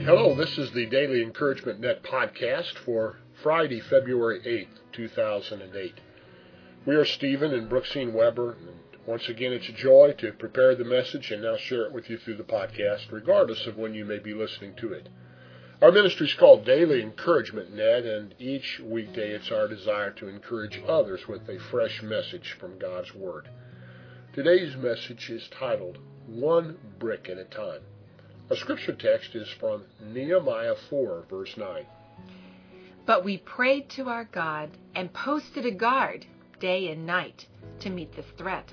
Hello, this is the Daily Encouragement Net podcast for Friday, February 8th, 2008. We are Stephen and Brooksine Weber, and once again it's a joy to prepare the message and now share it with you through the podcast, regardless of when you may be listening to it. Our ministry is called Daily Encouragement Net, and each weekday it's our desire to encourage others with a fresh message from God's Word. Today's message is titled, One Brick at a Time. Our scripture text is from Nehemiah 4, verse 9. But we prayed to our God and posted a guard day and night to meet this threat.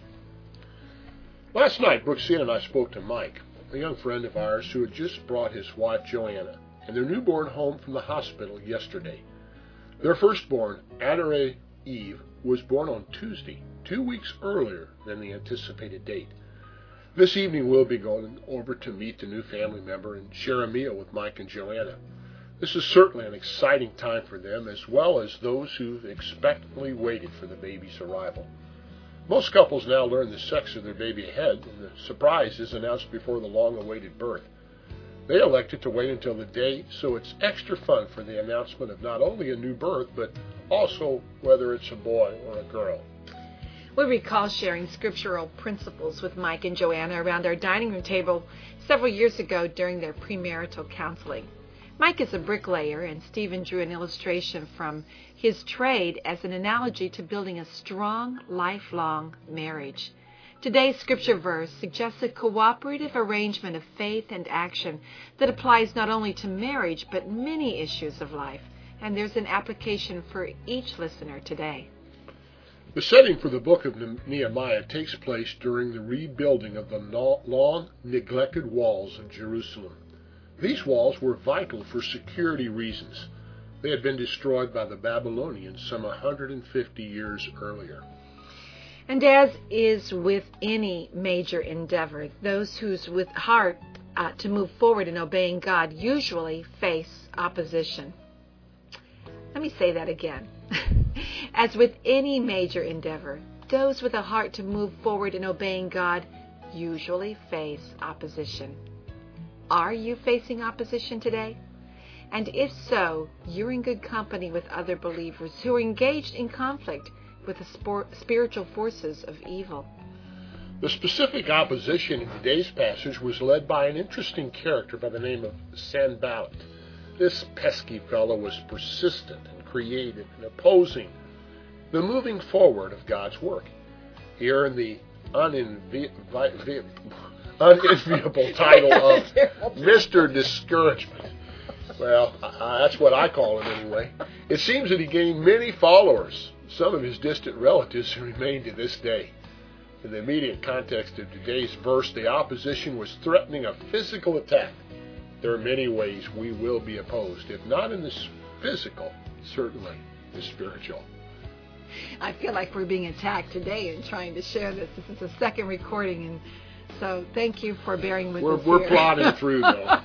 Last night, Brooksine and I spoke to Mike, a young friend of ours who had just brought his wife Joanna and their newborn home from the hospital yesterday. Their firstborn, Adare Eve, was born on Tuesday, 2 weeks earlier than the anticipated date. This evening we'll be going over to meet the new family member and share a meal with Mike and Joanna. This is certainly an exciting time for them, as well as those who've expectantly waited for the baby's arrival. Most couples now learn the sex of their baby ahead, and the surprise is announced before the long-awaited birth. They elected to wait until the day, so it's extra fun for the announcement of not only a new birth, but also whether it's a boy or a girl. We recall sharing scriptural principles with Mike and Joanna around our dining room table several years ago during their premarital counseling. Mike is a bricklayer, and Stephen drew an illustration from his trade as an analogy to building a strong, lifelong marriage. Today's scripture verse suggests a cooperative arrangement of faith and action that applies not only to marriage but many issues of life, and there's an application for each listener today. The setting for the book of Nehemiah takes place during the rebuilding of the long-neglected walls of Jerusalem. These walls were vital for security reasons. They had been destroyed by the Babylonians some 150 years earlier. And as is with any major endeavor, those whose with heart to move forward in obeying God usually face opposition. Let me say that again. As with any major endeavor, those with a heart to move forward in obeying God usually face opposition. Are you facing opposition today? And if so, you're in good company with other believers who are engaged in conflict with the spiritual forces of evil. The specific opposition in today's passage was led by an interesting character by the name of Sanballat. This pesky fellow was persistent and creative and opposing the moving forward of God's work. Here in the unenviable title of Mr. Discouragement. Well, that's what I call him anyway. It seems that he gained many followers, some of his distant relatives who remain to this day. In the immediate context of today's verse, the opposition was threatening a physical attack. There are many ways we will be opposed, if not in the physical, certainly the spiritual. I feel like we're being attacked today in trying to share this. This is the second recording, and so thank you for bearing with us. We're plodding through, though.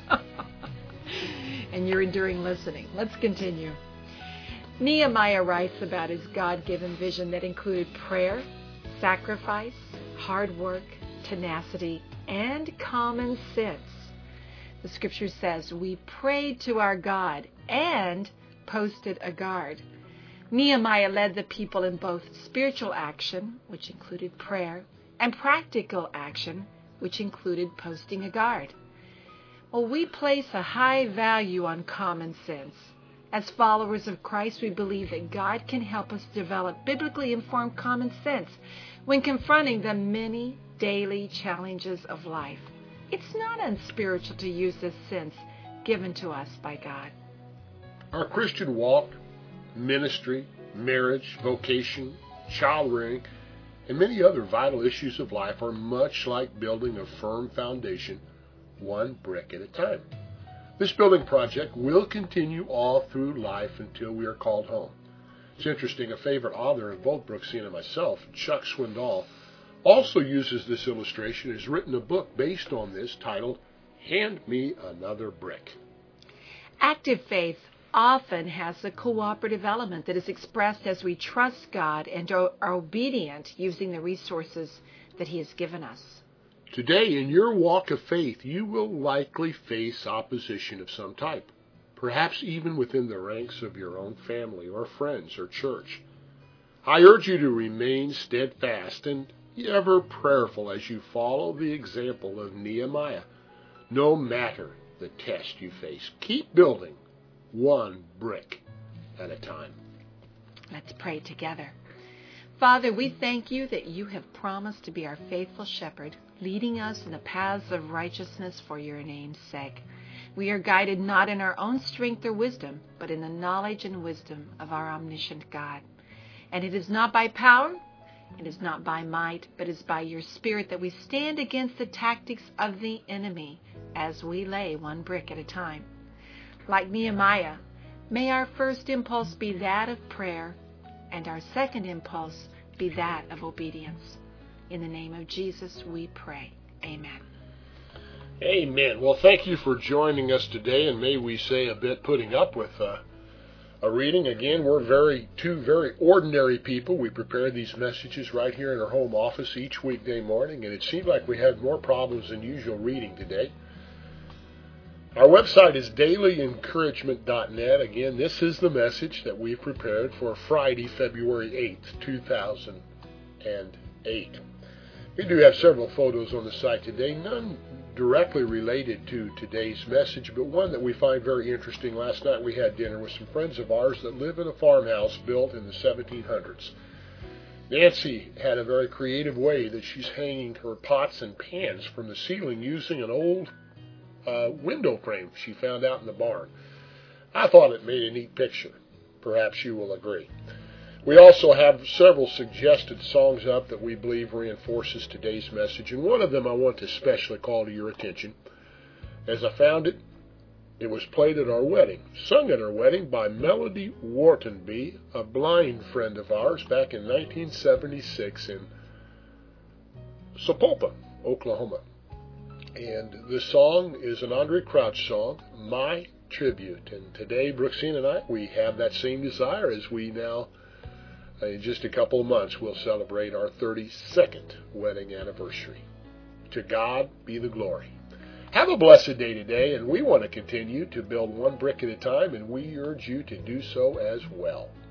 And you're enduring listening. Let's continue. Nehemiah writes about his God-given vision that included prayer, sacrifice, hard work, tenacity, and common sense. The scripture says, we prayed to our God and posted a guard. Nehemiah led the people in both spiritual action, which included prayer, and practical action, which included posting a guard. Well, we place a high value on common sense. As followers of Christ, we believe that God can help us develop biblically informed common sense when confronting the many daily challenges of life. It's not unspiritual to use this sense given to us by God. Our Christian walk, ministry, marriage, vocation, child rearing, and many other vital issues of life are much like building a firm foundation, one brick at a time. This building project will continue all through life until we are called home. It's interesting, a favorite author of both Brooksine and myself, Chuck Swindoll, also uses this illustration and has written a book based on this titled, Hand Me Another Brick. Active faith often has a cooperative element that is expressed as we trust God and are obedient using the resources that He has given us. Today, in your walk of faith, you will likely face opposition of some type, perhaps even within the ranks of your own family or friends or church. I urge you to remain steadfast and ever prayerful as you follow the example of Nehemiah. No matter the test you face, keep building one brick at a time. Let's pray together. Father, we thank you that you have promised to be our faithful shepherd, leading us in the paths of righteousness for your name's sake. We are guided not in our own strength or wisdom, but in the knowledge and wisdom of our omniscient God. And it is not by power, it is not by might, but is by your Spirit that we stand against the tactics of the enemy as we lay one brick at a time. Like Nehemiah, may our first impulse be that of prayer, and our second impulse be that of obedience. In the name of Jesus we pray. Amen. Amen. Well, thank you for joining us today, and may we say a bit putting up with a reading. Again, we're two very ordinary people. We prepare these messages right here in our home office each weekday morning, and it seemed like we had more problems than usual reading today. Our website is dailyencouragement.net. Again, this is the message that we've prepared for Friday, February 8th, 2008. We do have several photos on the site today, none directly related to today's message, but one that we find very interesting. Last night we had dinner with some friends of ours that live in a farmhouse built in the 1700s. Nancy had a very creative way that she's hanging her pots and pans from the ceiling using an old window frame she found out in the barn. I thought it made a neat picture. Perhaps you will agree. We also have several suggested songs up that we believe reinforces today's message, and one of them I want to especially call to your attention. As I found it, it was played at our wedding, sung at our wedding by Melody Whartonby, a blind friend of ours, back in 1976 in Sapulpa, Oklahoma. And this song is an Andre Crouch song, My Tribute. And today, Brooksine and I, we have that same desire as we now, in just a couple of months, we'll celebrate our 32nd wedding anniversary. To God be the glory. Have a blessed day today, and we want to continue to build one brick at a time, and we urge you to do so as well.